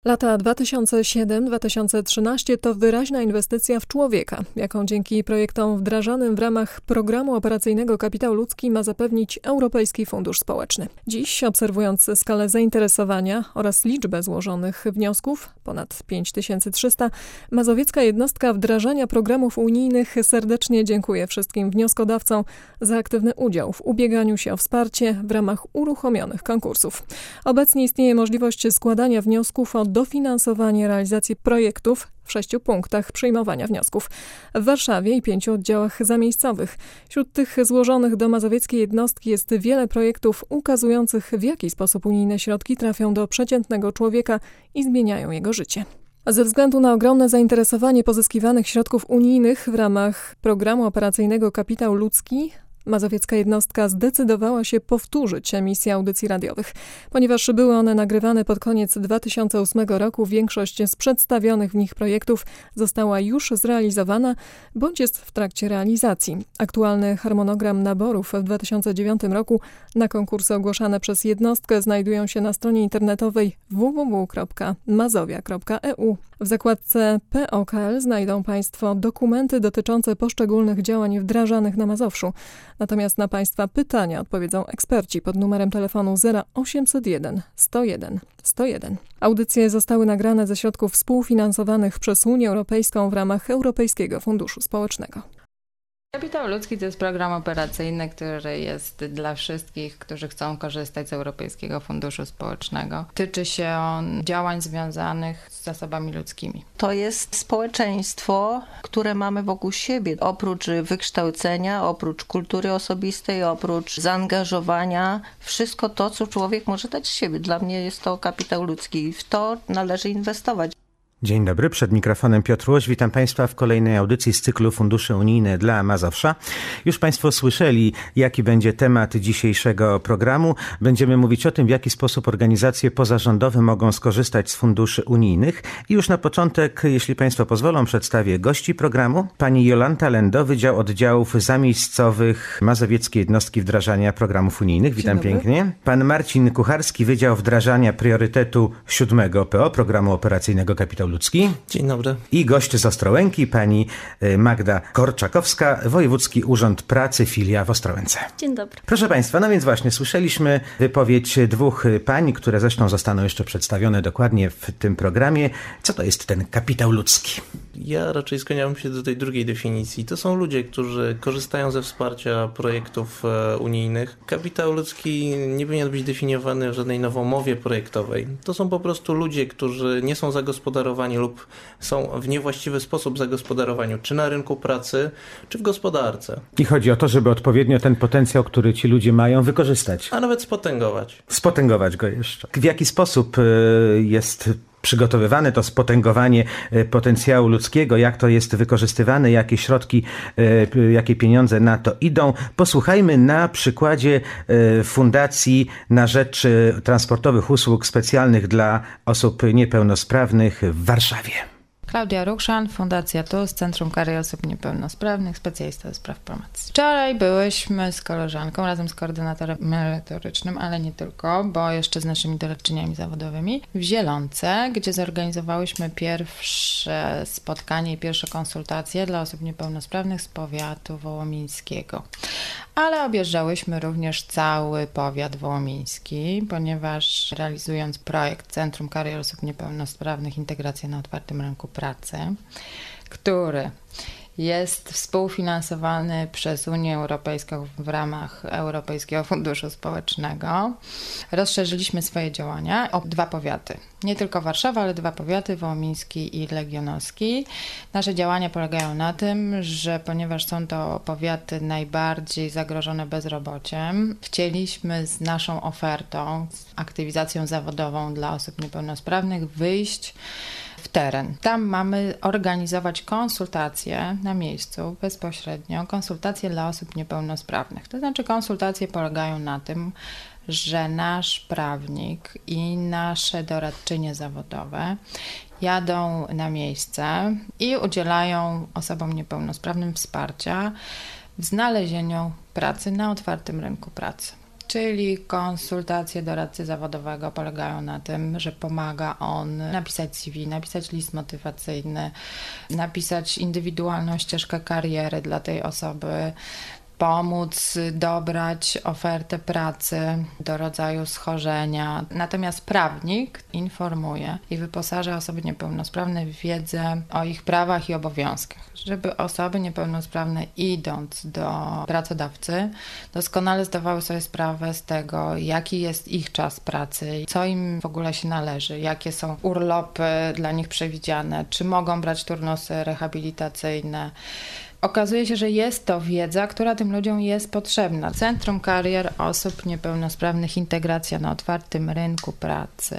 Lata 2007-2013 to wyraźna inwestycja w człowieka, jaką dzięki projektom wdrażanym w ramach Programu Operacyjnego Kapitał Ludzki ma zapewnić Europejski Fundusz Społeczny. Dziś, obserwując skalę zainteresowania oraz liczbę złożonych wniosków, ponad 5300, mazowiecka jednostka wdrażania programów unijnych serdecznie dziękuję wszystkim wnioskodawcom za aktywny udział w ubieganiu się o wsparcie w ramach uruchomionych konkursów. Obecnie istnieje możliwość składania wniosków o dofinansowanie realizacji projektów w 6 punktach przyjmowania wniosków w Warszawie i 5 oddziałach zamiejscowych. Wśród tych złożonych do mazowieckiej jednostki jest wiele projektów ukazujących, w jaki sposób unijne środki trafią do przeciętnego człowieka i zmieniają jego życie. Ze względu na ogromne zainteresowanie pozyskiwanych środków unijnych w ramach Programu Operacyjnego Kapitał Ludzki, mazowiecka jednostka zdecydowała się powtórzyć emisję audycji radiowych. Ponieważ były one nagrywane pod koniec 2008 roku, większość z przedstawionych w nich projektów została już zrealizowana bądź jest w trakcie realizacji. Aktualny harmonogram naborów w 2009 roku na konkursy ogłoszone przez jednostkę znajdują się na stronie internetowej www.mazowia.eu. W zakładce POKL znajdą Państwo dokumenty dotyczące poszczególnych działań wdrażanych na Mazowszu. Natomiast na Państwa pytania odpowiedzą eksperci pod numerem telefonu 0801 101 101. Audycje zostały nagrane ze środków współfinansowanych przez Unię Europejską w ramach Europejskiego Funduszu Społecznego. Kapitał Ludzki to jest program operacyjny, który jest dla wszystkich, którzy chcą korzystać z Europejskiego Funduszu Społecznego. Tyczy się on działań związanych z zasobami ludzkimi. To jest społeczeństwo, które mamy wokół siebie. Oprócz wykształcenia, oprócz kultury osobistej, oprócz zaangażowania, wszystko to, co człowiek może dać z siebie. Dla mnie jest to kapitał ludzki i w to należy inwestować. Dzień dobry, przed mikrofonem Piotr Łoś. Witam Państwa w kolejnej audycji z cyklu Fundusze Unijne dla Mazowsza. Już Państwo słyszeli, jaki będzie temat dzisiejszego programu. Będziemy mówić o tym, w jaki sposób organizacje pozarządowe mogą skorzystać z funduszy unijnych. I już na początek, jeśli Państwo pozwolą, przedstawię gości programu. Pani Jolanta Lendo, Wydział Oddziałów Zamiejscowych Mazowieckiej Jednostki Wdrażania Programów Unijnych. Witam pięknie. Pan Marcin Kucharski, Wydział Wdrażania Priorytetu 7 PO, Programu Operacyjnego Kapitał Ludzki. Dzień dobry. I gość z Ostrołęki, pani Magda Korczakowska, Wojewódzki Urząd Pracy, filia w Ostrołęce. Dzień dobry. Proszę Państwa, no więc właśnie słyszeliśmy wypowiedź dwóch pań, które zresztą zostaną jeszcze przedstawione dokładnie w tym programie. Co to jest ten kapitał ludzki? Ja raczej skłaniałem się do tej drugiej definicji. To są ludzie, którzy korzystają ze wsparcia projektów unijnych. Kapitał ludzki nie powinien być definiowany w żadnej nowomowie projektowej. To są po prostu ludzie, którzy nie są zagospodarowani lub są w niewłaściwy sposób zagospodarowani, czy na rynku pracy, czy w gospodarce. I chodzi o to, żeby odpowiednio ten potencjał, który ci ludzie mają, wykorzystać. A nawet spotęgować. Spotęgować go jeszcze. W jaki sposób jest przygotowywane to spotęgowanie potencjału ludzkiego, jak to jest wykorzystywane, jakie środki, jakie pieniądze na to idą. Posłuchajmy na przykładzie Fundacji na rzecz transportowych usług specjalnych dla osób niepełnosprawnych w Warszawie. Klaudia Ruchszan, Fundacja TUS, Centrum Karier Osób Niepełnosprawnych, specjalista do spraw promocji. Wczoraj byłyśmy z koleżanką razem z koordynatorem merytorycznym, ale nie tylko, bo jeszcze z naszymi doradczyniami zawodowymi w Zielonce, gdzie zorganizowałyśmy pierwsze spotkanie i pierwsze konsultacje dla osób niepełnosprawnych z powiatu wołomińskiego. Ale objeżdżałyśmy również cały powiat wołomiński, ponieważ realizując projekt Centrum Karier Osób Niepełnosprawnych Integracja na otwartym rynku pracy, który jest współfinansowany przez Unię Europejską w ramach Europejskiego Funduszu Społecznego. Rozszerzyliśmy swoje działania o 2 powiaty. Nie tylko Warszawa, ale 2 powiaty, wołomiński i legionowski. Nasze działania polegają na tym, że ponieważ są to powiaty najbardziej zagrożone bezrobociem, chcieliśmy z naszą ofertą, z aktywizacją zawodową dla osób niepełnosprawnych wyjść w teren. Tam mamy organizować konsultacje na miejscu, bezpośrednio, konsultacje dla osób niepełnosprawnych. To znaczy konsultacje polegają na tym, że nasz prawnik i nasze doradczynie zawodowe jadą na miejsce i udzielają osobom niepełnosprawnym wsparcia w znalezieniu pracy na otwartym rynku pracy. Czyli konsultacje doradcy zawodowego polegają na tym, że pomaga on napisać CV, napisać list motywacyjny, napisać indywidualną ścieżkę kariery dla tej osoby, pomóc dobrać ofertę pracy do rodzaju schorzenia. Natomiast prawnik informuje i wyposaża osoby niepełnosprawne w wiedzę o ich prawach i obowiązkach, żeby osoby niepełnosprawne, idąc do pracodawcy, doskonale zdawały sobie sprawę z tego, jaki jest ich czas pracy, co im w ogóle się należy, jakie są urlopy dla nich przewidziane, czy mogą brać turnusy rehabilitacyjne. Okazuje się, że jest to wiedza, która tym ludziom jest potrzebna. Centrum Karier Osób Niepełnosprawnych Integracja na otwartym rynku pracy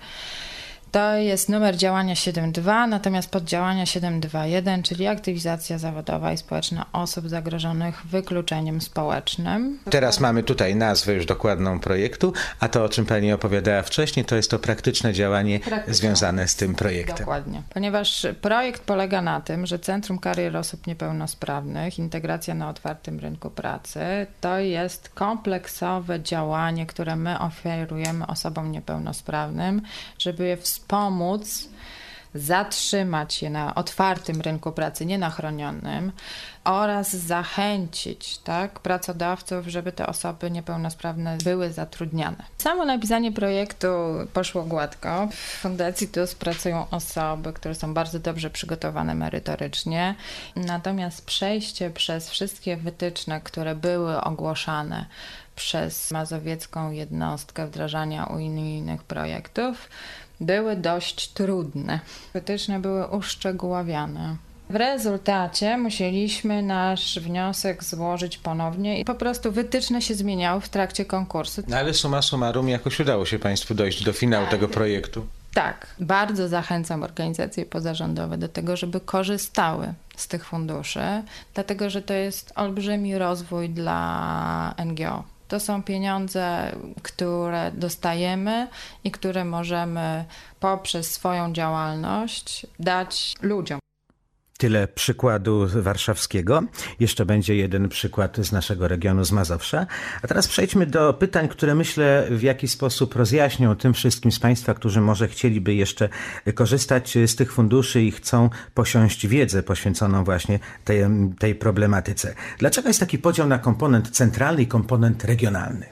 to jest numer działania 7.2, natomiast poddziałania 7.2.1, czyli aktywizacja zawodowa i społeczna osób zagrożonych wykluczeniem społecznym. Teraz mamy tutaj nazwę już dokładną projektu, a to, o czym pani opowiadała wcześniej, to jest to praktyczne działanie związane z tym projektem. Dokładnie. Ponieważ projekt polega na tym, że Centrum Karier Osób Niepełnosprawnych, integracja na otwartym rynku pracy, to jest kompleksowe działanie, które my oferujemy osobom niepełnosprawnym, żeby je wspomóc zatrzymać je na otwartym rynku pracy, nie na chronionym, oraz zachęcić pracodawców, żeby te osoby niepełnosprawne były zatrudniane. Samo napisanie projektu poszło gładko. W Fundacji TUS pracują osoby, które są bardzo dobrze przygotowane merytorycznie, natomiast przejście przez wszystkie wytyczne, które były ogłaszane przez mazowiecką jednostkę wdrażania unijnych projektów, były dość trudne. Wytyczne były uszczegóławiane. W rezultacie musieliśmy nasz wniosek złożyć ponownie i po prostu wytyczne się zmieniały w trakcie konkursu. No ale summa summarum jakoś udało się państwu dojść do finału tego projektu. Tak, bardzo zachęcam organizacje pozarządowe do tego, żeby korzystały z tych funduszy, dlatego że to jest olbrzymi rozwój dla NGO. To są pieniądze, które dostajemy i które możemy poprzez swoją działalność dać ludziom. Tyle przykładu warszawskiego. Jeszcze będzie jeden przykład z naszego regionu, z Mazowsza. A teraz przejdźmy do pytań, które myślę w jakiś sposób rozjaśnią tym wszystkim z państwa, którzy może chcieliby jeszcze korzystać z tych funduszy i chcą posiąść wiedzę poświęconą właśnie tej problematyce. Dlaczego jest taki podział na komponent centralny i komponent regionalny?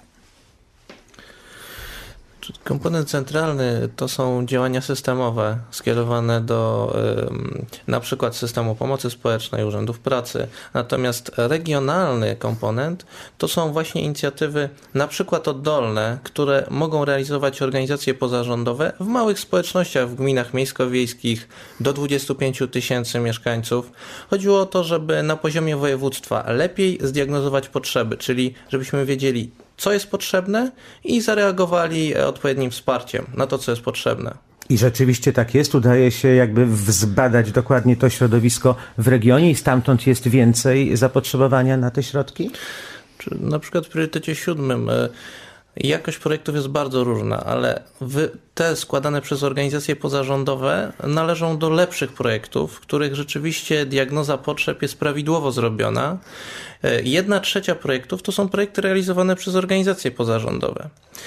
Komponent centralny to są działania systemowe skierowane do na przykład systemu pomocy społecznej, urzędów pracy. Natomiast regionalny komponent to są właśnie inicjatywy na przykład oddolne, które mogą realizować organizacje pozarządowe w małych społecznościach, w gminach miejsko-wiejskich do 25 000 mieszkańców. Chodziło o to, żeby na poziomie województwa lepiej zdiagnozować potrzeby, czyli żebyśmy wiedzieli, co jest potrzebne i zareagowali odpowiednim wsparciem na to, co jest potrzebne. I rzeczywiście tak jest. Udaje się jakby zbadać dokładnie to środowisko w regionie i stamtąd jest więcej zapotrzebowania na te środki? Na przykład w priorytecie 7 jakość projektów jest bardzo różna, ale te składane przez organizacje pozarządowe należą do lepszych projektów, w których rzeczywiście diagnoza potrzeb jest prawidłowo zrobiona. 1/3 projektów to są projekty realizowane przez organizacje pozarządowe.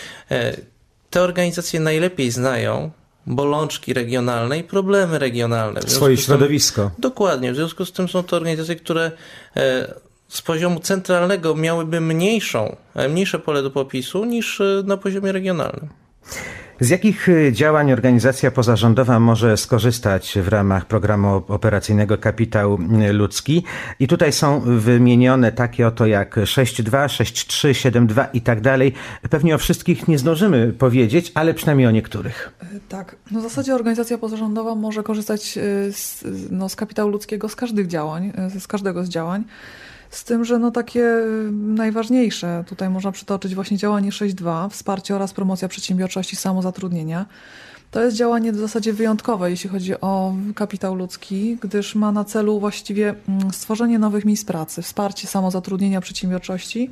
Te organizacje najlepiej znają bolączki regionalne i problemy regionalne. Swoje środowisko. Dokładnie. W związku z tym są to organizacje, które z poziomu centralnego miałyby mniejsze pole do popisu niż na poziomie regionalnym. Z jakich działań organizacja pozarządowa może skorzystać w ramach programu operacyjnego Kapitał Ludzki? I tutaj są wymienione takie oto jak 6.2, 6.3, 7.2 i tak dalej. Pewnie o wszystkich nie zdążymy powiedzieć, ale przynajmniej o niektórych. Tak. No w zasadzie organizacja pozarządowa może korzystać z kapitału ludzkiego z każdych działań, z każdego z działań. Z tym, że takie najważniejsze, tutaj można przytoczyć właśnie działanie 6.2, wsparcie oraz promocja przedsiębiorczości i samozatrudnienia. To jest działanie w zasadzie wyjątkowe, jeśli chodzi o kapitał ludzki, gdyż ma na celu właściwie stworzenie nowych miejsc pracy, wsparcie samozatrudnienia, przedsiębiorczości.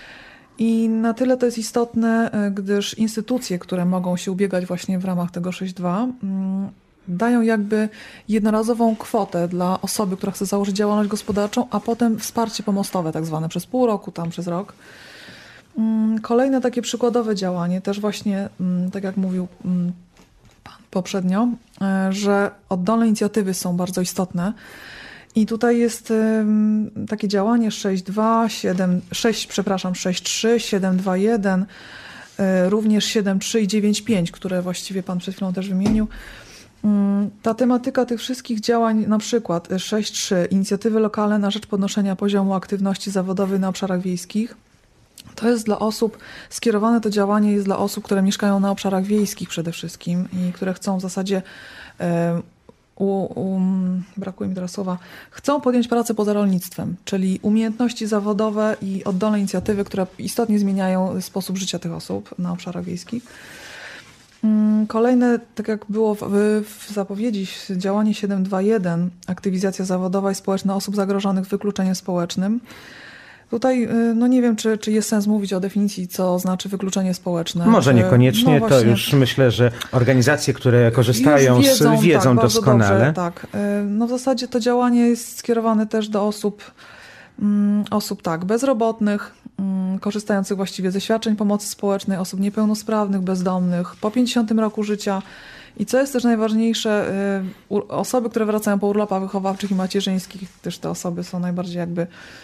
I na tyle to jest istotne, gdyż instytucje, które mogą się ubiegać właśnie w ramach tego 6.2, dają jakby jednorazową kwotę dla osoby, która chce założyć działalność gospodarczą, a potem wsparcie pomostowe tak zwane przez pół roku, tam przez rok. Kolejne takie przykładowe działanie, też właśnie, tak jak mówił pan poprzednio, że oddolne inicjatywy są bardzo istotne. I tutaj jest takie działanie 6.3, 7.2.1, również 7.3 i 9.5, które właściwie pan przed chwilą też wymienił. Ta tematyka tych wszystkich działań, na przykład 6.3, inicjatywy lokalne na rzecz podnoszenia poziomu aktywności zawodowej na obszarach wiejskich, to jest dla osób, skierowane to działanie jest dla osób, które mieszkają na obszarach wiejskich przede wszystkim i które chcą w zasadzie, brakuje mi teraz słowa, chcą podjąć pracę poza rolnictwem, czyli umiejętności zawodowe i oddolne inicjatywy, które istotnie zmieniają sposób życia tych osób na obszarach wiejskich. Kolejne, tak jak było w zapowiedzi, działanie 7.2.1, aktywizacja zawodowa i społeczna osób zagrożonych wykluczeniem społecznym. Tutaj, no nie wiem, czy jest sens mówić o definicji, co znaczy wykluczenie społeczne. Może niekoniecznie, no to już myślę, że organizacje, które korzystają wiedzą tak, doskonale. Dobrze, tak. No w zasadzie to działanie jest skierowane też do osób tak, bezrobotnych, korzystających właściwie ze świadczeń pomocy społecznej, osób niepełnosprawnych, bezdomnych, po 50 roku życia. I co jest też najważniejsze, osoby, które wracają po urlopach wychowawczych i macierzyńskich, też te osoby są najbardziej jakby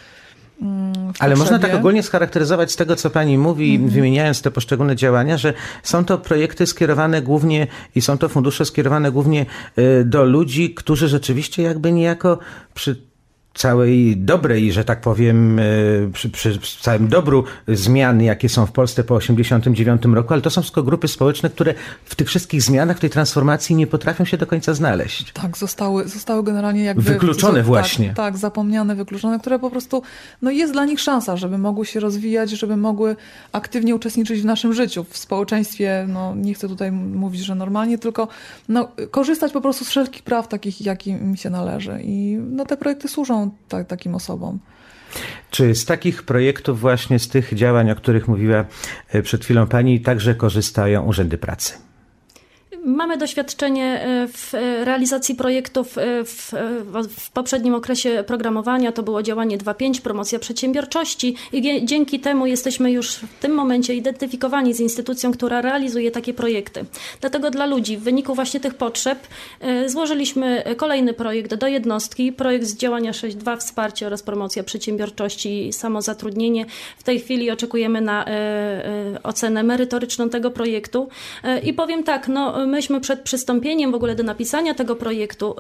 ale można tak ogólnie scharakteryzować z tego, co pani mówi, wymieniając te poszczególne działania, że są to projekty skierowane głównie i są to fundusze skierowane głównie do ludzi, którzy rzeczywiście jakby niejako przy całej dobrej, że tak powiem, przy całym dobru zmian, jakie są w Polsce po 1989 roku, ale to są wszystko grupy społeczne, które w tych wszystkich zmianach, w tej transformacji nie potrafią się do końca znaleźć. Tak, zostały generalnie jakby... Wykluczone właśnie. Tak, zapomniane, wykluczone, które po prostu, no jest dla nich szansa, żeby mogły się rozwijać, żeby mogły aktywnie uczestniczyć w naszym życiu, w społeczeństwie, no nie chcę tutaj mówić, że normalnie, tylko no, korzystać po prostu z wszelkich praw takich, jakie im się należy. I no, te projekty służą takim osobom. Czy z takich projektów, właśnie z tych działań, o których mówiła przed chwilą pani, także korzystają urzędy pracy? Mamy doświadczenie w realizacji projektów w poprzednim okresie programowania. To było działanie 2.5, promocja przedsiębiorczości i dzięki temu jesteśmy już w tym momencie identyfikowani z instytucją, która realizuje takie projekty. Dlatego dla ludzi w wyniku właśnie tych potrzeb złożyliśmy kolejny projekt do jednostki, projekt z działania 6.2, wsparcie oraz promocja przedsiębiorczości i samozatrudnienie. W tej chwili oczekujemy na ocenę merytoryczną tego projektu i powiem tak, no myśmy przed przystąpieniem w ogóle do napisania tego projektu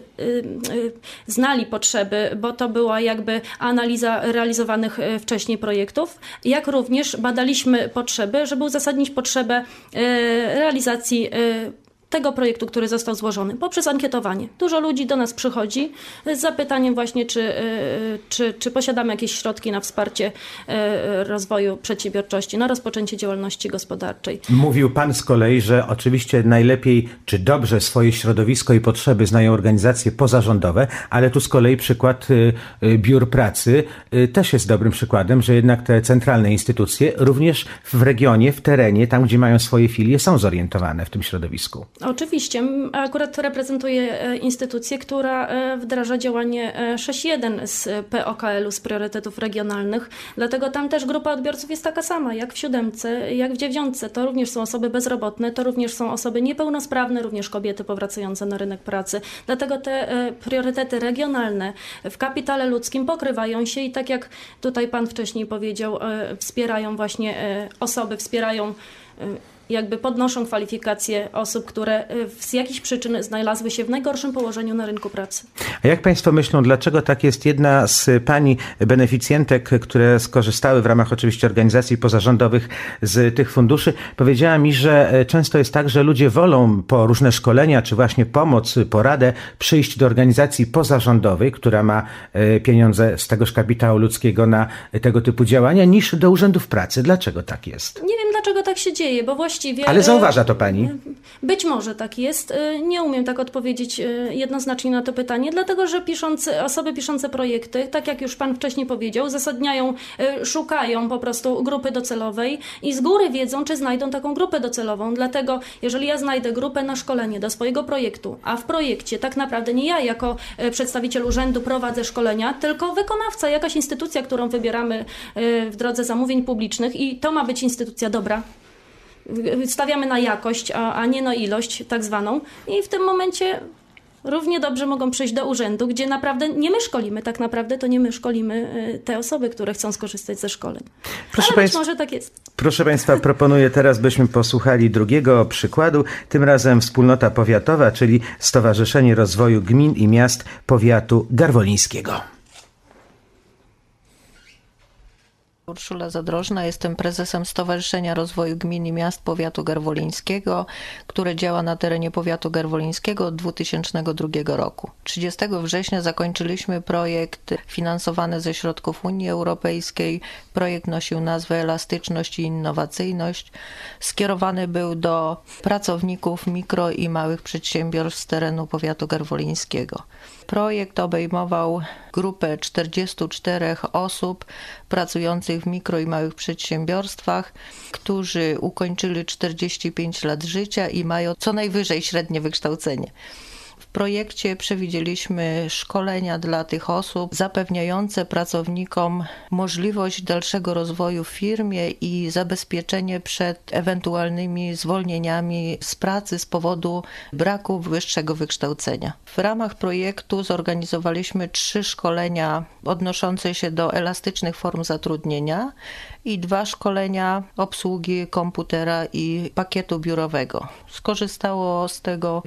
znali potrzeby, bo to była jakby analiza realizowanych wcześniej projektów, jak również badaliśmy potrzeby, żeby uzasadnić potrzebę realizacji tego projektu, który został złożony, poprzez ankietowanie. Dużo ludzi do nas przychodzi z zapytaniem właśnie, czy posiadamy jakieś środki na wsparcie rozwoju przedsiębiorczości, na rozpoczęcie działalności gospodarczej. Mówił pan z kolei, że oczywiście najlepiej czy dobrze swoje środowisko i potrzeby znają organizacje pozarządowe, ale tu z kolei przykład biur pracy też jest dobrym przykładem, że jednak te centralne instytucje również w regionie, w terenie, tam gdzie mają swoje filie, są zorientowane w tym środowisku. Oczywiście. Akurat reprezentuję instytucję, która wdraża działanie 6.1 z POKL-u, z priorytetów regionalnych. Dlatego tam też grupa odbiorców jest taka sama, jak w 7, jak w 9. To również są osoby bezrobotne, to również są osoby niepełnosprawne, również kobiety powracające na rynek pracy. Dlatego te priorytety regionalne w kapitale ludzkim pokrywają się i tak jak tutaj pan wcześniej powiedział, wspierają właśnie osoby, wspierają jakby podnoszą kwalifikacje osób, które z jakichś przyczyn znalazły się w najgorszym położeniu na rynku pracy. A jak państwo myślą, dlaczego tak jest? Jedna z pani beneficjentek, które skorzystały w ramach oczywiście organizacji pozarządowych z tych funduszy, powiedziała mi, że często jest tak, że ludzie wolą po różne szkolenia, czy właśnie pomoc, poradę przyjść do organizacji pozarządowej, która ma pieniądze z tegoż kapitału ludzkiego na tego typu działania, niż do urzędów pracy. Dlaczego tak jest? Nie wiem, dlaczego tak się dzieje, bo właśnie właściwie... Ale zauważa to pani? Być może tak jest. Nie umiem tak odpowiedzieć jednoznacznie na to pytanie, dlatego że osoby piszące projekty, tak jak już pan wcześniej powiedział, zasadniają, szukają po prostu grupy docelowej i z góry wiedzą, czy znajdą taką grupę docelową. Dlatego jeżeli ja znajdę grupę na szkolenie do swojego projektu, a w projekcie tak naprawdę nie ja jako przedstawiciel urzędu prowadzę szkolenia, tylko wykonawca, jakaś instytucja, którą wybieramy w drodze zamówień publicznych i to ma być instytucja dobra. Stawiamy na jakość, a nie na ilość tak zwaną i w tym momencie równie dobrze mogą przyjść do urzędu, gdzie naprawdę nie my szkolimy, tak naprawdę to nie my szkolimy te osoby, które chcą skorzystać ze szkoleń. Ale być może tak jest. Proszę Państwa, proponuję teraz, byśmy posłuchali drugiego przykładu, tym razem Wspólnota Powiatowa, czyli Stowarzyszenie Rozwoju Gmin i Miast Powiatu Garwolińskiego. Urszula Zadrożna, jestem prezesem Stowarzyszenia Rozwoju Gmin i Miast Powiatu Garwolińskiego, które działa na terenie Powiatu Garwolińskiego od 2002 roku. 30 września zakończyliśmy projekt finansowany ze środków Unii Europejskiej. Projekt nosił nazwę Elastyczność i Innowacyjność. Skierowany był do pracowników mikro i małych przedsiębiorstw z terenu Powiatu Garwolińskiego. Projekt obejmował grupę 44 osób pracujących w mikro i małych przedsiębiorstwach, którzy ukończyli 45 lat życia i mają co najwyżej średnie wykształcenie. W projekcie przewidzieliśmy szkolenia dla tych osób zapewniające pracownikom możliwość dalszego rozwoju w firmie i zabezpieczenie przed ewentualnymi zwolnieniami z pracy z powodu braku wyższego wykształcenia. W ramach projektu zorganizowaliśmy 3 szkolenia odnoszące się do elastycznych form zatrudnienia i 2 szkolenia obsługi komputera i pakietu biurowego. Skorzystało z tego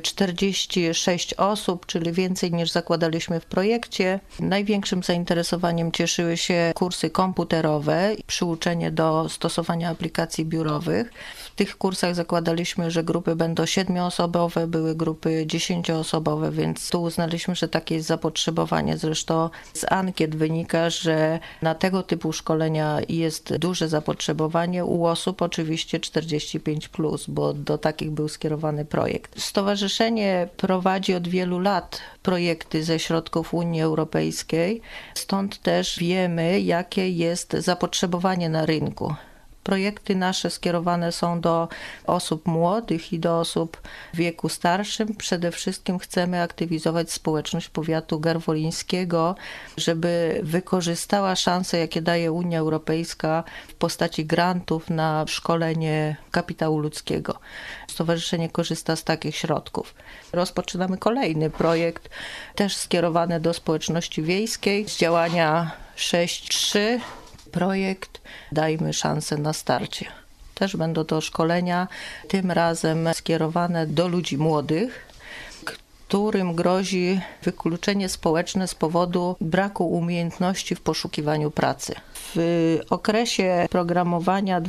46 osób, czyli więcej niż zakładaliśmy w projekcie. Największym zainteresowaniem cieszyły się kursy komputerowe i przyuczenie do stosowania aplikacji biurowych. W tych kursach zakładaliśmy, że grupy będą 7-osobowe, były grupy 10-osobowe, więc tu uznaliśmy, że takie jest zapotrzebowanie. Zresztą z ankiet wynika, że na tego typu szkolenia jest duże zapotrzebowanie u osób oczywiście 45+, bo do takich był skierowany projekt. Stowarzyszenie prowadzi od wielu lat projekty ze środków Unii Europejskiej, stąd też wiemy, jakie jest zapotrzebowanie na rynku. Projekty nasze skierowane są do osób młodych i do osób w wieku starszym. Przede wszystkim chcemy aktywizować społeczność powiatu garwolińskiego, żeby wykorzystała szanse, jakie daje Unia Europejska w postaci grantów na szkolenie kapitału ludzkiego. Stowarzyszenie korzysta z takich środków. Rozpoczynamy kolejny projekt, też skierowany do społeczności wiejskiej z działania 6.3. Projekt Dajmy szansę na starcie. Też będą to szkolenia, tym razem skierowane do ludzi młodych, którym grozi wykluczenie społeczne z powodu braku umiejętności w poszukiwaniu pracy. W okresie programowania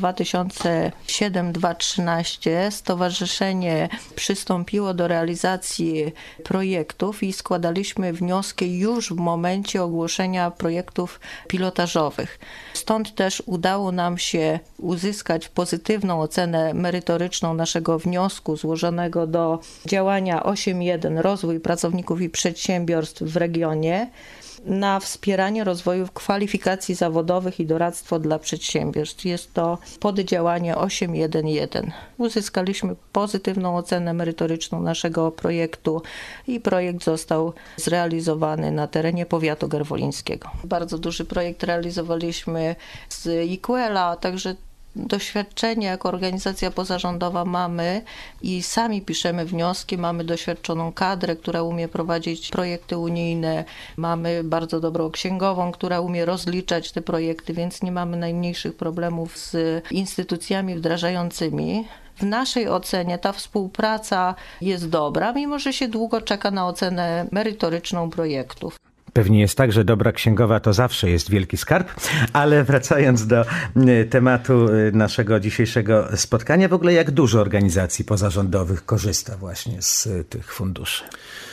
2007-2013 stowarzyszenie przystąpiło do realizacji projektów i składaliśmy wnioski już w momencie ogłoszenia projektów pilotażowych. Stąd też udało nam się uzyskać pozytywną ocenę merytoryczną naszego wniosku złożonego do działania 8.1 Rozwój pracowników i przedsiębiorstw w regionie na wspieranie rozwoju kwalifikacji zawodowych i doradztwo dla przedsiębiorstw. Jest to poddziałanie 8.1.1. Uzyskaliśmy pozytywną ocenę merytoryczną naszego projektu i projekt został zrealizowany na terenie powiatu garwolińskiego. Bardzo duży projekt realizowaliśmy z IQEL-a, także doświadczenie jako organizacja pozarządowa mamy i sami piszemy wnioski, mamy doświadczoną kadrę, która umie prowadzić projekty unijne, mamy bardzo dobrą księgową, która umie rozliczać te projekty, więc nie mamy najmniejszych problemów z instytucjami wdrażającymi. W naszej ocenie ta współpraca jest dobra, mimo że się długo czeka na ocenę merytoryczną projektów. Pewnie jest tak, że dobra księgowa to zawsze jest wielki skarb, ale wracając do tematu naszego dzisiejszego spotkania, w ogóle jak dużo organizacji pozarządowych korzysta właśnie z tych funduszy?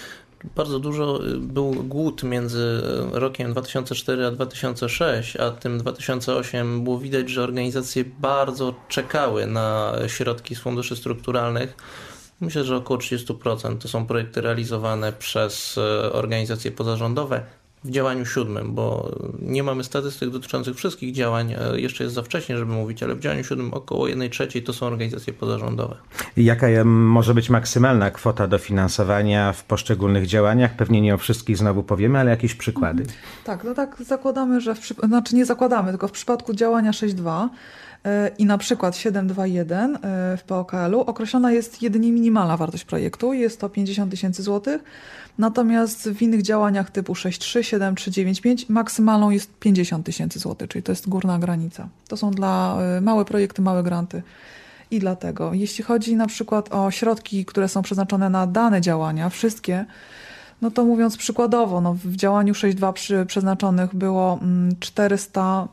bardzo dużo był głód między rokiem 2004 a 2006, a tym 2008 było widać, że organizacje bardzo czekały na środki z funduszy strukturalnych. Myślę, że około 30% to są projekty realizowane przez organizacje pozarządowe w działaniu 7, bo nie mamy statystyk dotyczących wszystkich działań, jeszcze jest za wcześnie, żeby mówić, ale w działaniu 7 około 1/3 to są organizacje pozarządowe. Jaka może być maksymalna kwota dofinansowania w poszczególnych działaniach? Pewnie nie o wszystkich znowu powiemy, ale jakieś przykłady. Tak, no tak zakładamy, że nie zakładamy, tylko w przypadku działania 6.2 i na przykład 7.2.1 w POKL-u określona jest jedynie minimalna wartość projektu, jest to 50 000 złotych, natomiast w innych działaniach typu 6.3, 7.3, 9.5 maksymalną jest 50 000 złotych, czyli to jest górna granica. To są dla małe projekty, małe granty. I dlatego, jeśli chodzi na przykład o środki, które są przeznaczone na dane działania, wszystkie, no to mówiąc przykładowo, w działaniu 6.2 przeznaczonych było 400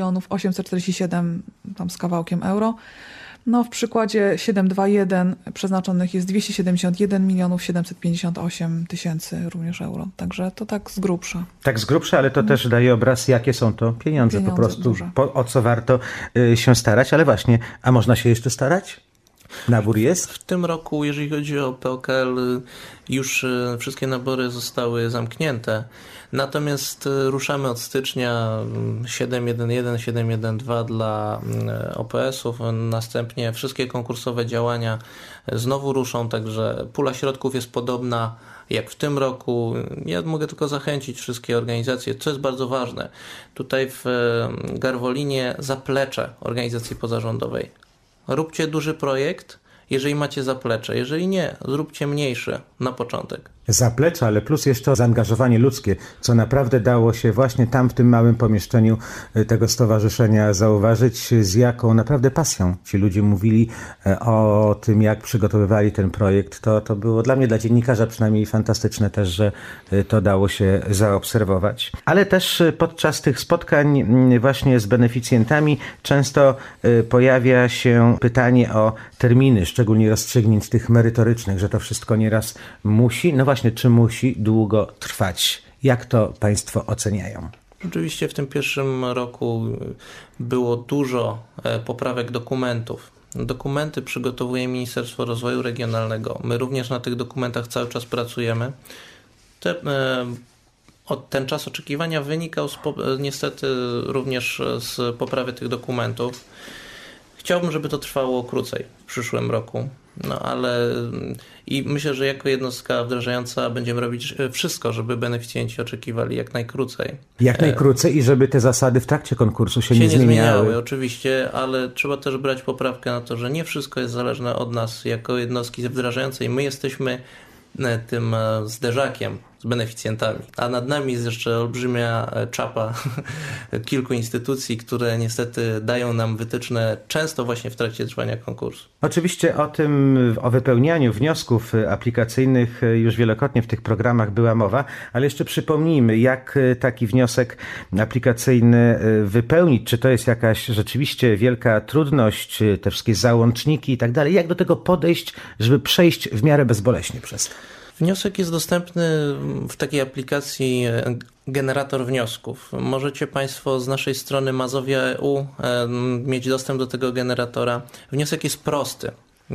847 tam z kawałkiem euro. W przykładzie 7.2.1 przeznaczonych jest 271 758 000 również euro. Także to tak z grubsza. Tak z grubsza, ale to też daje obraz, jakie są to pieniądze po prostu, o co warto się starać. Ale właśnie, a można się jeszcze starać? Nabór jest? W tym roku, jeżeli chodzi o POKL, już wszystkie nabory zostały zamknięte. Natomiast ruszamy od stycznia 7.1.1, 7.1.2 dla OPS-ów. Następnie wszystkie konkursowe działania znowu ruszą, także pula środków jest podobna jak w tym roku. Ja mogę tylko zachęcić wszystkie organizacje, co jest bardzo ważne. Tutaj w Garwolinie zaplecze organizacji pozarządowej. Róbcie duży projekt, jeżeli macie zaplecze. Jeżeli nie, zróbcie mniejszy na początek. Zaplecze, ale plus jeszcze zaangażowanie ludzkie, co naprawdę dało się właśnie tam w tym małym pomieszczeniu tego stowarzyszenia zauważyć, z jaką naprawdę pasją ci ludzie mówili o tym, jak przygotowywali ten projekt. To było dla mnie, dla dziennikarza przynajmniej fantastyczne też, że to dało się zaobserwować. Ale też podczas tych spotkań właśnie z beneficjentami często pojawia się pytanie o terminy, szczególnie rozstrzygnięć tych merytorycznych, że to wszystko nieraz musi, czy musi długo trwać? Jak to Państwo oceniają? Rzeczywiście w tym pierwszym roku było dużo poprawek dokumentów. Dokumenty przygotowuje Ministerstwo Rozwoju Regionalnego. My również na tych dokumentach cały czas pracujemy. Ten czas oczekiwania wynikał niestety również z poprawy tych dokumentów. Chciałbym, żeby to trwało krócej w przyszłym roku, ale i myślę, że jako jednostka wdrażająca będziemy robić wszystko, żeby beneficjenci oczekiwali jak najkrócej. Jak najkrócej i żeby te zasady w trakcie konkursu się nie zmieniały. Oczywiście, ale trzeba też brać poprawkę na to, że nie wszystko jest zależne od nas jako jednostki wdrażającej. My jesteśmy tym zderzakiem z beneficjentami, a nad nami jest jeszcze olbrzymia czapa kilku instytucji, które niestety dają nam wytyczne często właśnie w trakcie trwania konkursu. Oczywiście o wypełnianiu wniosków aplikacyjnych już wielokrotnie w tych programach była mowa, ale jeszcze przypomnijmy, jak taki wniosek aplikacyjny wypełnić, czy to jest jakaś rzeczywiście wielka trudność, te wszystkie załączniki i tak dalej, jak do tego podejść, żeby przejść w miarę bezboleśnie przez to. Wniosek jest dostępny w takiej aplikacji Generator Wniosków. Możecie Państwo z naszej strony Mazowia.eu mieć dostęp do tego generatora. Wniosek jest prosty.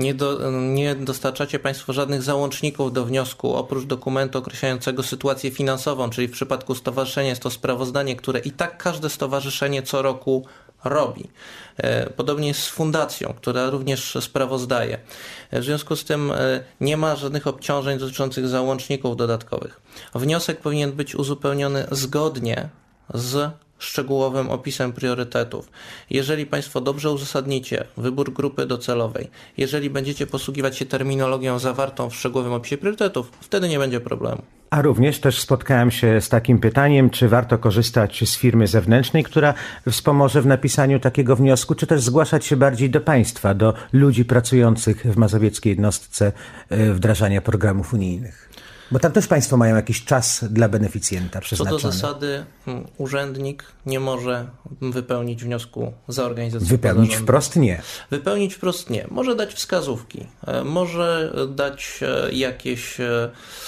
Nie dostarczacie Państwo żadnych załączników do wniosku, oprócz dokumentu określającego sytuację finansową, czyli w przypadku stowarzyszenia jest to sprawozdanie, które i tak każde stowarzyszenie co roku robi. Podobnie jest z fundacją, która również sprawozdaje. W związku z tym nie ma żadnych obciążeń dotyczących załączników dodatkowych. Wniosek powinien być uzupełniony zgodnie z szczegółowym opisem priorytetów. Jeżeli Państwo dobrze uzasadnicie wybór grupy docelowej, jeżeli będziecie posługiwać się terminologią zawartą w szczegółowym opisie priorytetów, wtedy nie będzie problemu. A również też spotkałem się z takim pytaniem, czy warto korzystać z firmy zewnętrznej, która wspomoże w napisaniu takiego wniosku, czy też zgłaszać się bardziej do państwa, do ludzi pracujących w mazowieckiej jednostce wdrażania programów unijnych. Bo tam też Państwo mają jakiś czas dla beneficjenta przeznaczony. Co do zasady, urzędnik nie może wypełnić wniosku za organizację Wypełnić pozarządową. wprost nie. Wypełnić wprost nie. Może dać wskazówki. Może dać jakieś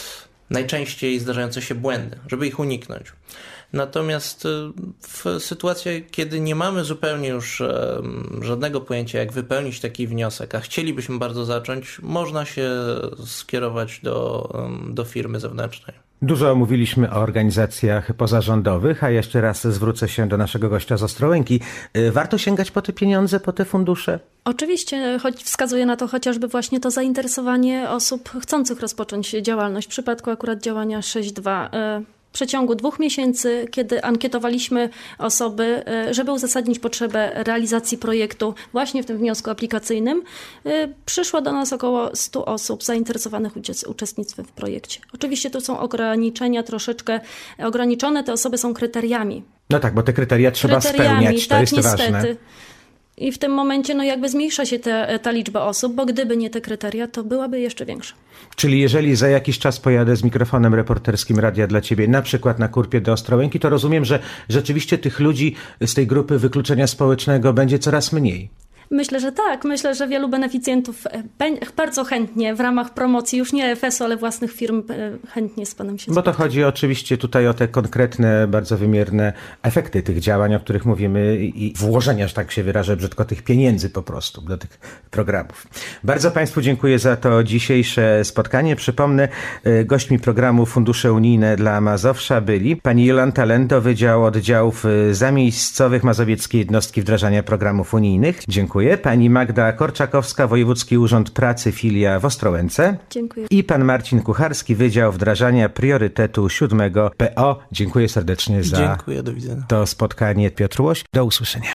najczęściej zdarzające się błędy, żeby ich uniknąć. Natomiast w sytuacji, kiedy nie mamy zupełnie już żadnego pojęcia, jak wypełnić taki wniosek, a chcielibyśmy bardzo zacząć, można się skierować do firmy zewnętrznej. Dużo mówiliśmy o organizacjach pozarządowych, a jeszcze raz zwrócę się do naszego gościa z Ostrołęki. Warto sięgać po te pieniądze, po te fundusze? Oczywiście, choć wskazuje na to chociażby właśnie to zainteresowanie osób chcących rozpocząć działalność. W przypadku akurat działania 6.2 w przeciągu 2 miesięcy, kiedy ankietowaliśmy osoby, żeby uzasadnić potrzebę realizacji projektu właśnie w tym wniosku aplikacyjnym, przyszło do nas około 100 osób zainteresowanych uczestnictwem w projekcie. Oczywiście tu są ograniczenia troszeczkę ograniczone, te osoby są kryteriami. No tak, bo te kryteria trzeba spełniać, to tak, jest niestety. ważne. I w tym momencie jakby zmniejsza się ta liczba osób, bo gdyby nie te kryteria, to byłaby jeszcze większa. Czyli jeżeli za jakiś czas pojadę z mikrofonem reporterskim Radia dla Ciebie, na przykład na Kurpie do Ostrołęki, to rozumiem, że rzeczywiście tych ludzi z tej grupy wykluczenia społecznego będzie coraz mniej. Myślę, że tak. Myślę, że wielu beneficjentów bardzo chętnie w ramach promocji, już nie EFS-u, ale własnych firm, chętnie z Panem się spotka. Bo to chodzi oczywiście tutaj o te konkretne, bardzo wymierne efekty tych działań, o których mówimy i włożenia, że tak się wyrażę brzydko, tych pieniędzy po prostu do tych programów. Bardzo Państwu dziękuję za to dzisiejsze spotkanie. Przypomnę, gośćmi programu Fundusze Unijne dla Mazowsza byli pani Jolanta Lento, Wydział Oddziałów Zamiejscowych Mazowieckiej Jednostki Wdrażania Programów Unijnych. Dziękuję. Pani Magda Korczakowska, Wojewódzki Urząd Pracy, filia w Ostrołęce. Dziękuję. I pan Marcin Kucharski, Wydział Wdrażania Priorytetu 7 PO. Dziękuję serdecznie za do widzenia. to spotkanie. Piotr Łoś. Do usłyszenia.